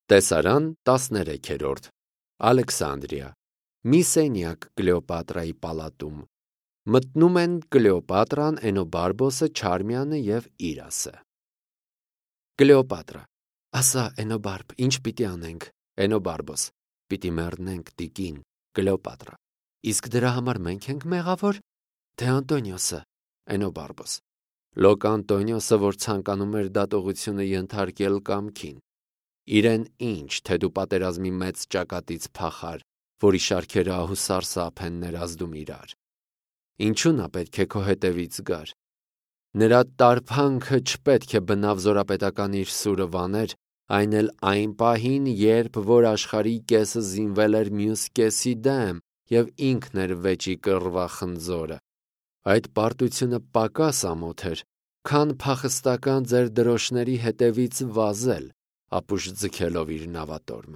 Տեսարան 13-րդ Ալեքսանդրիա մի սենյակ Կլեոպատրայի պալատում մտնում են Կլեոպատրան, Էնոբարբոսը, Չարմյանը և Իրասը։ Կլեոպատրա. ասա, Էնոբարբ, ինչ պիտի անենք։ Էնոբարբոս. պիտի մեռնենք, տիկին։ Կլեոպատրա. իսկ դրա համար մենք ենք մեղավոր, թե Անտոնիոսը։ Էնոբարբոս. Լոկ Անտոնիոսը, որ ցանկանում էր դատողությունը ենթարկել կամքին։ Իրեն ինչ, թե դու պատերազմի մեծ ճակատից փախար, որի շարքերը ահու սարսափ են ներազդում իրար։ Ինչու նա պետք է քո հետևից գար։ Նրա տարփանքը չպետք է բնավ զորապետական իր սուրը վաներ, այն էլ այն պահին, երբ որ աշխարհի կեսը զինվել էր մյուս կեսի դեմ, և ինքն էր վեճի կռվախնձորը։ Այդ պարտությունը պակաս ամոթ էր, քան փախստական ձեր դրոշների հետևից վազել, ապուշ ձգելով իր նավատորմը։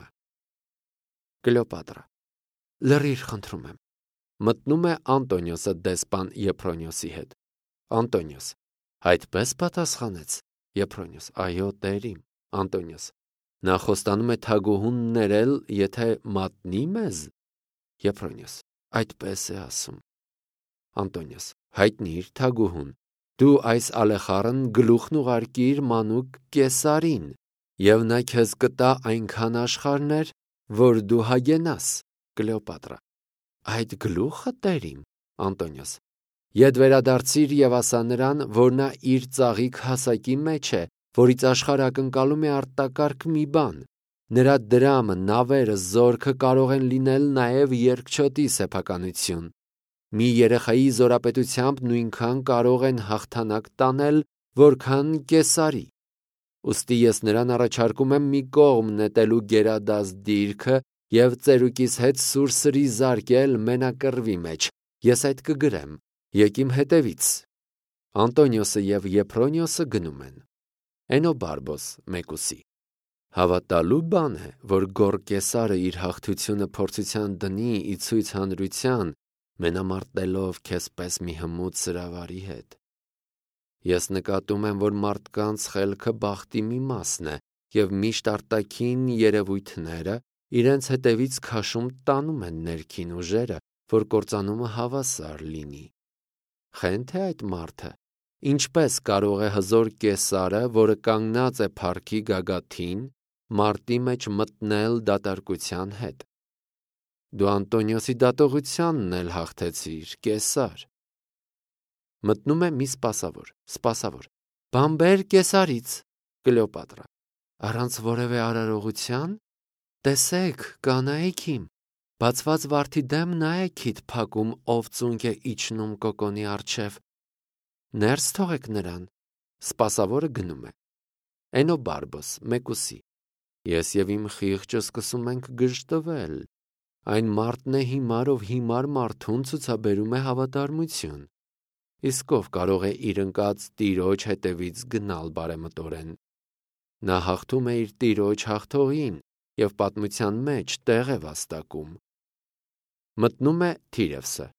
Կլեոպատրա. լռիր, խնդրում եմ։ Մտնում է Անտոնիոսը դեսպան Եփրոնիոսի հետ։ Անտոնիոս. այդպես պատասխանեց։ Եփրոնիոս. այո, տեր իմ։ Անտոնիոս. նա խոստանում է թագուհուն ներել, եթե մատնի մեզ։ Եփրոնիոս. այդպես է ասում։ Անտոնիոս. հայտնիր թագուհուն, դու այս ալեխառն գլուխն ուղարկիր մանուկ Կեսարին, և նա քեզ կտա այնքան աշխարհներ, որ դու հագենաս։ Կլեոպատրա. այդ գլուխը, տեր իմ։ Անտոնիոս. ետ վերադարձիր և ասա նրան, որ նա իր ծաղիկ հասակի մեջ է, որից աշխարհը ակնկալում է արտակարգ մի բան։ Նրա դրամը, նավերը, զորքը կարող են լինել նաև երկչոտի սեփականություն։ Մի երեխայի զորապետությամբ նույնքան կարող են հաղթանակ տանել, որքան Կեսարի։ Ուստի ես նրան առաջարկում եմ մի կողմ նետելու գերադաստ դիրքը և ծերուկիս հետ սուր սրի զարկել մենակռվի մեջ։ Ես այդ կգրեմ, եկ իմ հետևից։ Անտոնիոսը և Եփրոնիոսը գնում են։ Էնոբարբոս, մեկուսի. հավատալու բան է, որ գոռ Կեսարը իր հաղթությունը փորձության դնի ի ցույց հանրության, մենամարտելով քեզ պես մի հմուտ սրավարի հետ։ Ես նկատում եմ, որ մարդկանց խելքը բախտի մի մասն է, և միշտ արտաքին երևույթները իրենց հետևից քաշում տանում են ներքին ուժերը, որ կործանումը հավասար լինի։ Խենթ է այդ մարդը։ Ինչպես կարող է հզոր Կեսարը, որը կանգնած է փառքի գագաթին, մարտի մեջ մտնել դատարկության հետ։ Դու Անտոնիոսի դատողությանն էլ հաղթեցիր, Կեսար։ Մտնում է մի սպասավոր. բան բեր Կեսարից։ Կլեոպատրա. առանց որևէ արարողության։ Տեսեք, կանայք իմ, բացված վարդի դեմ նա է քիթ փակում, ով ծունկ է իջնում կոկոնի առջև։ Ներս թողեք նրան։ Սպասավորը գնում է։ Էնոբարբոս, մեկուսի. ես և իմ խիղճը սկսում ենք գժտվել։ Այն մարդն է հիմար, ով հիմար մարդուն ցուցաբերում է հավատարմություն։ Իսկ ով կարող է իր ընկած տիրոջ հետևից գնալ բարեմտորեն։ Նա հաղթում է իր տիրոջ հաղթողին և պատմության մեջ տեղ է վաստակում։ Մտնում է Թիրևսը։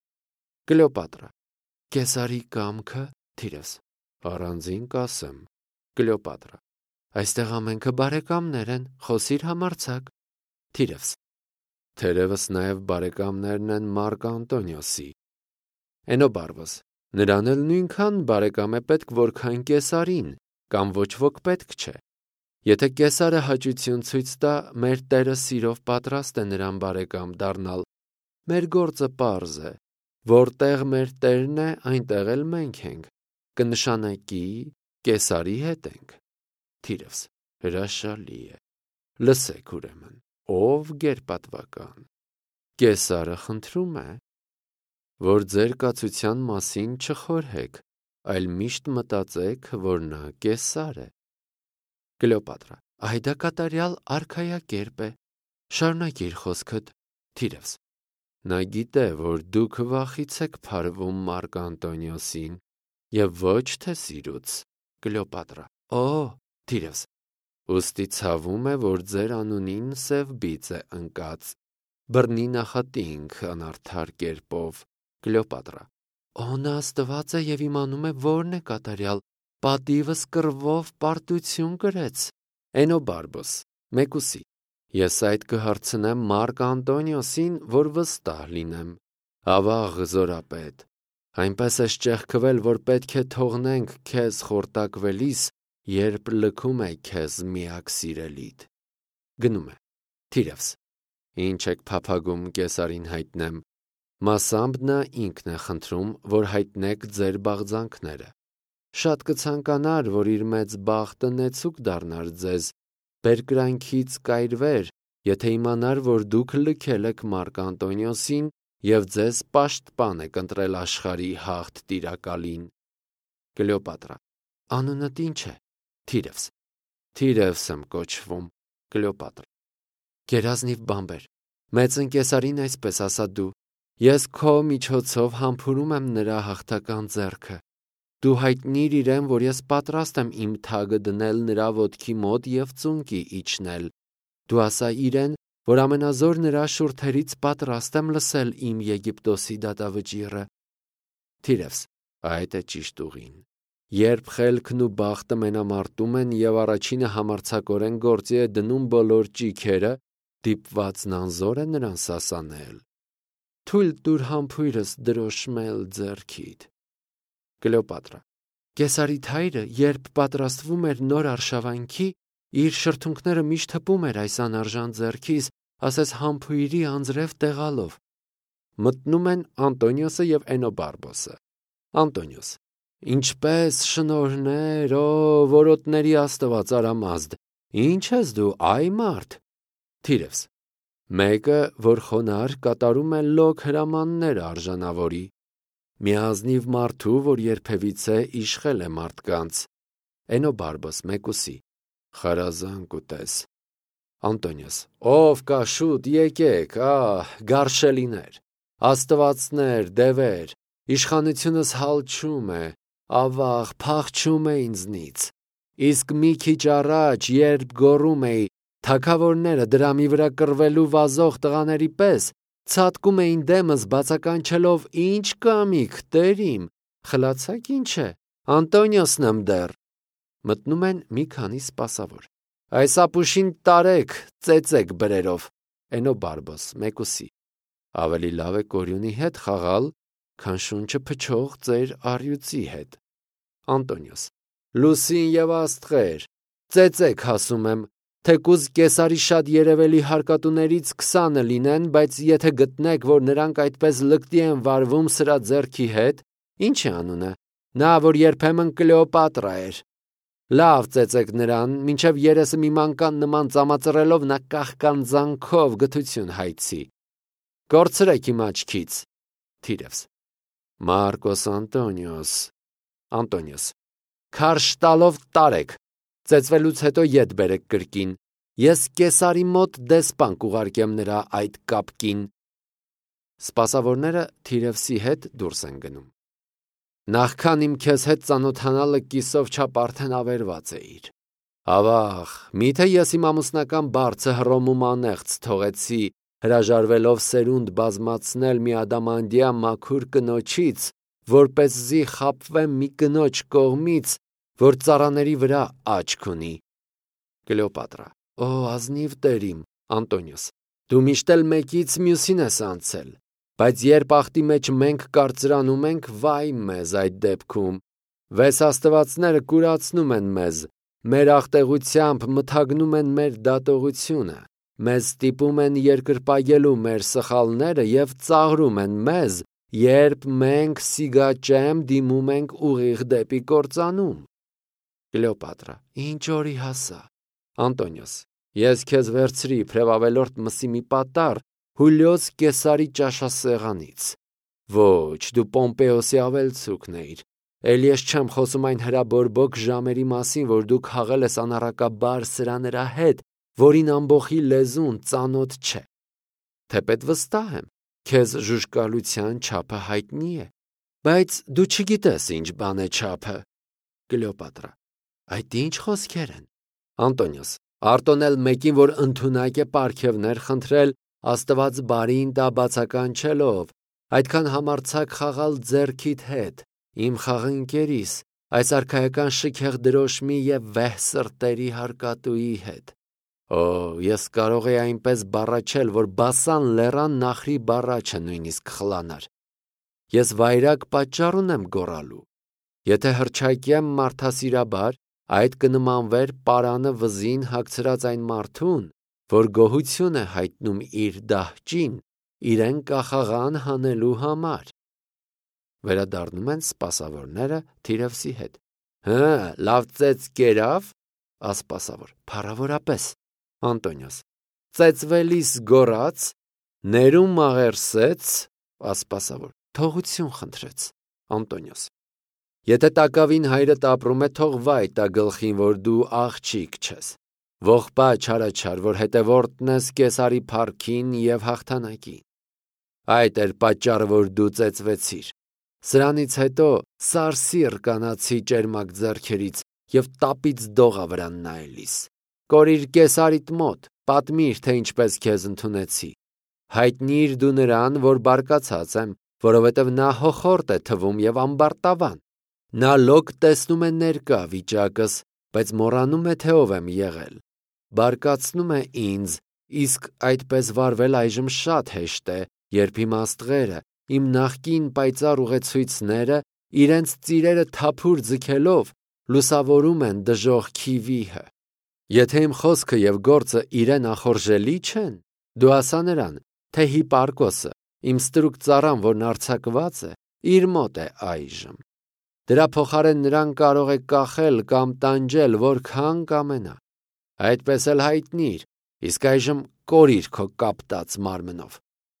Կլեոպատրա. Կեսարի կամքը։ Թիրևս. առանձին կասեմ։ Կլեոպատրա. այստեղ ամենքը բարեկամներ են, խոսիր համարձակ։ Թիրևս. թերևս նաև բարեկամներն են Մարկ Անտոնիոսի։ Էնոբարբոս. նրան էլ նույնքան բարեկամ է պետք, որքան Կեսարին, կամ ոչ ոք պետք չէ։ Եթե Կեսարը հաճություն ցույց տա, մեր Տերը սիրով պատրաստ է նրան բարեկամ դառնալ։ Մեր գործը պարզ է. որտեղ մեր Տերն է, այնտեղ էլ մենք ենք։ Կնշանակի Կեսարի հետ ենք։ Թիրևս. հրաշալի է։ Լսեք ուրեմն, ով գերպատվական։ Կեսարը խնդրում է, որ ձեր կացության մասին չխորհեք, այլ միշտ մտածեք, որ նա Կեսար է։ Կլեոպատրա. այ դա կատարյալ արքայակերպ է։ Շարունակիր խոսքդ։ Թիրևս. նա գիտե, որ դուք վախից եք փարվում Մարկ Անտոնիոսին և ոչ թե սիրուց։ Կլեոպատրա. օ, Թիրևս. ուստի ցավում է, որ ձեր անունին սև բիծ է ընկած։ Բռնի նախատինք անարդար կերպով։ Կլեոպատրա. Օ, նա Աստված է և իմանում է որն է կատարյալ։ Պատիվս կռվով պարտություն կրեց։ Էնոբարբոս. Մեկուսի. Ես այդ կհարցնեմ Մարկ Անտոնիոսին, որ վստահ լինեմ։ Ավաղ զորապետ, այնպես ես ճեղքվել, որ պետք է թողնենք քեզ խորտակվելիս, երբ լքում է քեզ միակ սիրելիդ։ Գնում է։ Թիրևս. Ինչ եք փափագում կեսարին հայտնեմ։ Մասամբ նա ինքն է խնդրում, որ հայտնեք ձեր բաղձանքները։ Շատ կցանկանար, որ իր մեծ բախտը նեցուկ դառնար ձեզ, բերկրանքից կայրվեր, եթե իմանար, որ դուք լքել եք Մարկ Անտոնիոսին և ձեզ պաշտպան եք ընտրել աշխարհի հաղթ տիրակալին։ Կլեոպատրա. Անունդ ինչ է։ Թիրևս. Թիրևս եմ կոչվում։ Կլեոպատրա. Գերազնիվ բանբեր, մեծն կեսարին այսպես ասա դու, ես քո միջոցով համբուրում եմ նրա հաղթական ձեռքը։ Դու հայտնիր իրեն, որ ես պատրաստ եմ իմ թագը դնել նրա ոտքի մոտ և ծունկի իջնել։ Դու ասա իրեն, որ ամենազոր նրա շուրթերից պատրաստ եմ լսել իմ Եգիպտոսի դատավճիռը։ Թիրևս. այդ է ճիշտ ուղին։ Երբ խելքն ու բախտը մենամարտում են և առաջինը համարձակորեն գործի է դնում բոլոր ճիգերը, դիպվածն անզոր է նրան սասանել։ Թույլ տուր համբույրս դրոշմել ձեռքիդ։ Կլեոպատրա. Կեսարիդ հայրը, երբ պատրաստվում էր նոր արշավանքի, իր շրթունքները միշտ հպում էր այս անարժան ձեռքիս, ասես համբույրի անձրև տեղալով։ Մտնում են Անտոնիոսը և Էնոբարբոսը։ Անտոնիոս. Ինչպես շնորհներ, օ որոտների աստված արամազդ, ինչ ես դու, այ մարդ։ Թիրևս. մեկը, որ խոնարհ կատարում է լոկ հրամաններ արժանավորի, միազնիվ մարդու, որ երբևիցե իշխել է մարդկանց։ Էնոբարբոս մեկուսի. խարազանք ուտես։ Անտոնիոս. ով կա շուտ եկեք, գարշելիներ, աստվածներ, դևեր, իշխանությունս հալչում է, ավաղ փախչում է ինձնից։ Իսկ մի քիչ առաջ, երբ գոռում էի, թագավորները դրամի վրա կռվելու վազող տղաների պես, ցատկում էին դեմս բացականչելով ինչ կամիք, տեր իմ, խլացաք ինչ է, Անտոնիոսն եմ դեռ։ Մտնում են մի քանի սպասավոր։ Այս ապուշին տարեք, ծեծեք բրերով։ Էնոբարբոս մեկուսի. ավելի լավ է կորյունի հետ խաղալ, քան շունչը փչող ծեր առյուծի հետ։ Անտոնիոս. լուսին և աստղեր, ծեծեք հասում եմ, թեկուզ կեսարի շատ երևելի հարկատուներից 20-ը լինեն, բայց եթե գտնեք, որ նրանք այդպես լկտի են վարվում սրա ձեռքի հետ, ինչ է անունը, նա, որ երբեմն Կլեոպատրա էր։ Լավ ծեծեք նրան, մինչև երեսը մի մանկան նման ծամածռելով նա կաղկանձանքով գթություն հայցի։ Կորցրեք իմ աչքից։ Թիրևս. Մարկոս Անտոնիոս։ Անտոնիոս. քարշ տալով տարեք, ծեծվելուց հետո ետ բերեք կրկին, ես կեսարի մոտ դեսպան կուղարկեմ նրա այդ կապկին։ Սպասավորները Թիրևսի հետ դուրս են գնում։ Նախքան իմ քեզ հետ ծանոթանալը կիսով չափ արդեն ավերված էիր։ Ավաղ, միթե ես իմ ամուսնական բարձը հռոմում անեղծ թողեցի, հրաժարվելով սերունդ բազմացնել մի ադամանդյա մաքուր կնոջից, որպեսզի խաբվեմ մի կնոջ կողմից, որ ծառաների վրա աչք ունի։ Կլեոպատրա. Օ ազնիվ տերիմ։ Անտոնիոս. դու միշտ էլ մեկից մյուսին ես անցել, բայց երբ ախտի մեջ մենք կարծրանում ենք, վայ մեզ այդ դեպքում, վես աստվածները կուրացնում են մեզ, մեր աղտեղությամբ մթագնում են մեր դատողությունը, մեզ ստիպում են երկրպագելու մեր սխալները և ծաղրում են մեզ, երբ մենք սիգաճեմ դիմում ենք ուղիղ դեպի կործանում։ Կլեոպատրա. ինչ օրի հասա։ Անտոնիոս. ես քեզ վերցրի Փրեվավելորդ մսի մի պատառ Հուլիոս Կեսարի ճաշասեղանից։ Ոչ, դու Պոմպեոսի ավելցուկն էիր։ Էլի ես չեմ խոսում այն հրաբորբոք ժամերի մասին, որ դու քաղել ես անառակաբար սրա նրա հետ, որին ամբոխի լեզուն ծանոթ չէ։ Թեպետ վստահ եմ, քեզ ժուժկալության չափը հայտնի է, բայց դու չգիտես ինչ բան է չափը։ Կլեոպատրա. այդ ինչ խոսքեր են։ Անտոնիոս. արտոնել մեկին, որ ընդունակ է պարգևներ խնդրել, աստված բարին տա բացականչելով, այդքան համարձակ խաղալ ձեռքիդ հետ, իմ խաղընկերիս, այս արքայական շքեղ դրոշմի և վեհ սրտերի հարկատուի հետ։ Օ, ես կարող էի այնպես բառաչել, որ բասան լեռան նախրի բառաչը նույնիսկ խլանար։ Ես վայրագ պատճառ ունեմ գոռալու։ Եթե հռչակեմ մարդասիրաբար, այդ կնմանվեր պարանը վզին հագցրած այն մարդուն, որ գոհություն է հայտնում իր դահճին, իրեն կախաղան հանելու համար։ Վերադառնում են սպասավորները Թիրևսի հետ։ Հը, լավ ծեծ կերավ, ասպասավոր, փառավորապես։ Անտոնիոս, ծեծվելիս գոռաց, ներում մաղերսեց, ասպասավոր, թողություն խնդրեց։ Անտոնիոս, եթե տակավին հայրդ ապրում է, թող վայ տա գլխին, որ դու աղջիկ չես։ Ողբա չարաչար, որ հետևորդն ես Կեսարի փառքին եւ հաղթանակին։ Այդ էր պատճառը, որ դու ծեծվեցիր։ Սրանից հետո սարսիռ կանացի ճերմակ ձեռքերից եւ տապից դողա վրան նայելիս։ Կորիր Կեսարիդ մոտ, պատմիր, թե ինչպես քեզ ընդունեցի։ Հայտնիր դու նրան, որ բարկացած եմ, որովհետև նա հոխորտ է թվում եւ ամբարտավան։ Նա լոկ տեսնում է ներկա վիճակս, բայց մոռանում է, թե ով եմ եղել։ Բարկացնում է ինձ, իսկ այդպես վարվել այժմ շատ հեշտ է, երբ իմաստղերը, իմ նախկին պայծառ ուղեցույցները, իրենց ծիրերը թափուր ձգելով, լուսավորում են դժոխքի վիհը։ Եթե իմ խոսքը եւ գործը իրեն ախորժելի չեն, դու ասա նրան, թե Հիպարկոսը, իմ ստրուկ ծառան, որն արձակված է, իր մոտ է այժմ։ Դրա փոխարեն նրան կարող է կախել կամ տանջել, որքան կամենա։ Այդպես էլ հայտնիր, իսկ այժմ կորիր քո կապտած մարմնով։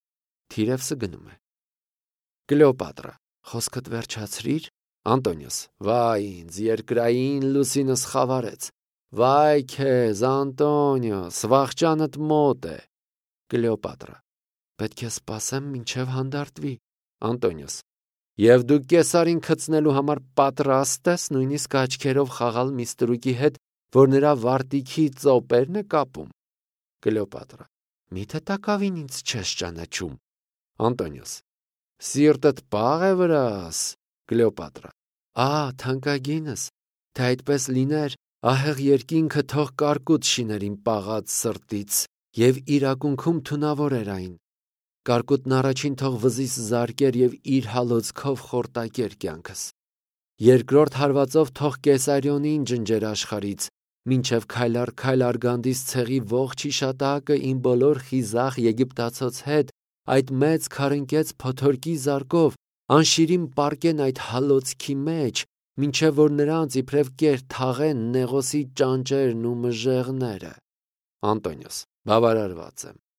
Թիրևսը գնում է։ Կլեոպատրա, խոսքդ վերջացրիր։ Անտոնիոս, վայ ինձ, երկրային լուսինս խավարեց։ Վայ քեզ, Անտոնիոս, վախճանդ մոտ է։ Կլեոպատրա, պետք է սպասեմ մինչև հանդարտվի։ Անտոնիոս, եւ դու Կեսարին գցնելու համար պատրաստ ես նույնիսկ աչքերով խաղալ մի ստրուկի հետ, որ նրա վարտիքի ծոպերն է կապում։ Կլեոպատրա, միթե տակավին ինձ չես ճանաչում։ Անտոնիոս, սիրտդ պաղ է վրաս։ Կլեոպատրա, թանկագինս, թե այդպես լիներ, ահեղ երկինքը թող կարկուտ շիներ իմ պաղած սրտից եւ իր ակունքում թունավոր էր այն։ Կարկուտն առաջին թող վզիս զարկեր եւ իր հալոցքով խորտակեր կյանքս։ Երկրորդ հարվածով թող Կեսարիոնին ջնջեր աշխարից, մինչև քայլար գանդիս ցեղի ողջ իշատակը իմ բոլոր խիզախ եգիպտացոց հետ այդ մեծ քարընկեց փոթորկի զարկով անշիրին պարկեն այդ հալոցքի մեջ, մինչև որ նրանց իբրև կեր թաղեն Նեղոսի ճանճերն ու մժեղները։ Անտոնիոս, բավարարված եմ։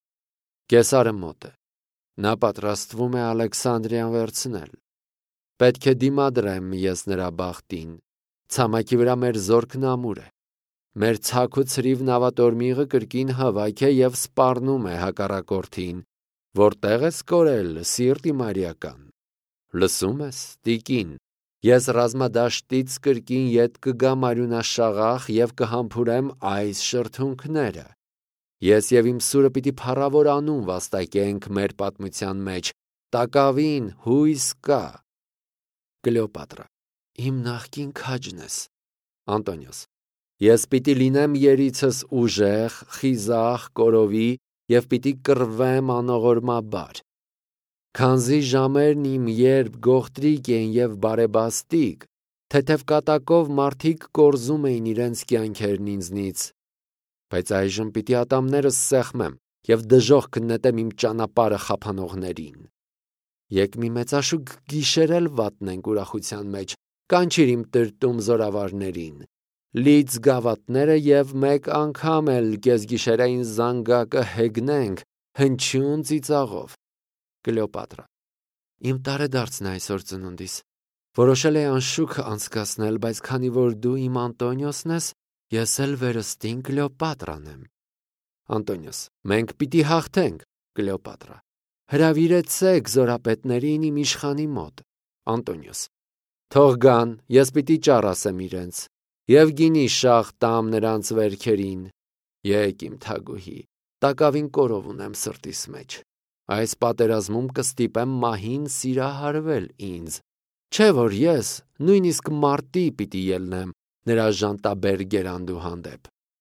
Կեսարը մոտ է։ Նա պատրաստվում է Ալեքսանդրիան վերցնել։ Պետք է դիմադրեմ ես նրա բախտին։ Ցամաքի վրա մեր զորքն ամուր է։ Մեր ցակ ու ցրիվ նավատորմիղը կրկին հավաք է եւ սպառնում է հակառակորդին, որտեղ ես կորել, սիրտի մարիական։ Լսում ես, տիկին, ես ռազմադաշտից կրկին ետ կգամ արյունաշաղախ եւ կհամբուրեմ այս շրթունքները։ Ես եւ իմ սուրը պիտի փառավոր անուն վաստակենք մեր պատմության մեջ, տակավին հույս կա։ Կլեոպատրա, իմ նախկին քաջն ես։ Անտոնիոս, ես պիտի լինեմ երիցս ուժեղ, խիզախ, կորովի եւ պիտի կռվեմ անողորմաբար։ Քանզի ժամերն իմ երբ գողտրիկ էին եւ բարեբաստիկ, թեթև կատակով մարդիկ կորզում էին իրենց կյանքերն ինձնից, բայց այժմ պիտի ատամներս սեղմեմ եւ դժոխք նետեմ իմ ճանապարհը խափանողներին։ Եկ մի մեծաշուկ գիշերել վատնենք ուրախության մեջ, կանչիր իմ տրտում զորավարներին, լիծ գավաթները եւ մեկ անգամ էլ կեսգիշերային զանգակը հեգնենք հնչյուն ծիծաղով։ Կլեոպատրա, իմ տարեդարձն է այսօր ծնունդիս։ Որոշել էի անշուք անցկացնել, բայց քանի որ դու իմ Անտոնիոսն ես, ես էլ վերստին Կլեոպատրան եմ։ Անտոնիոս, մենք պիտի հաղթենք։ Կլեոպատրա, հրավիրեցեք զորապետներին իմ իշխանի մոտ։ Անտոնիոս, թող գան, ես պիտի ճառասեմ իրենց եւ գինի շաղ տամ նրանց վերքերին։ Եկ իմ թագուհի, տակավին կորով ունեմ սրտիս մեջ։ Այս պատերազմում կստիպեմ մահին սիրահարվել ինձ, չէ որ ես նույնիսկ մարտի պիտի ելնեմ նրա ժանտաբեր գերանդու հանդեպ։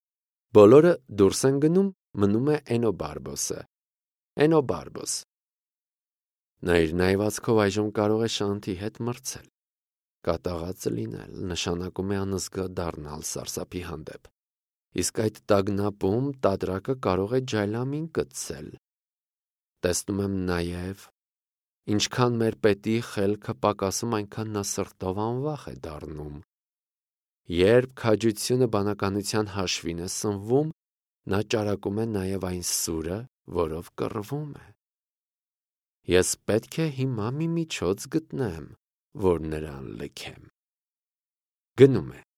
Բոլորը դուրս են գնում, մնում է Էնոբարբոսը։ Էնոբարբոս։ Նա իր նայվածքով այժմ կարող է Շանթի հետ մրցել։ Կատաղած լինել նշանակում է անզգա դառնալ սարսափի հանդեպ։ Իսկ այդ տագնապում տատրակը կարող է ջայլամին կծել։ Տեսնում եմ նաև, ինչքան մեր պետի խելքը պակասում, այնքան նա սրտով անվախ է դառնում։ Երբ քաջությունը բանականության հաշվին է սնվում, նա ճարակում է նաև այն սուրը, որով կռվում է։ Ես պետք է հիմա մի միջոց գտնեմ, որ նրան լքեմ։ Գնում է։